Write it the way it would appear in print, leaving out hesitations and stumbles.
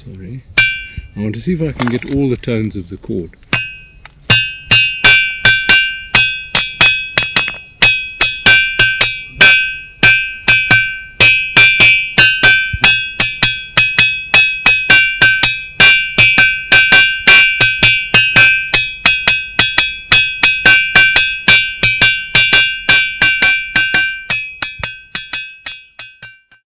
Sorry. I want to see if I can get all the tones of the chord.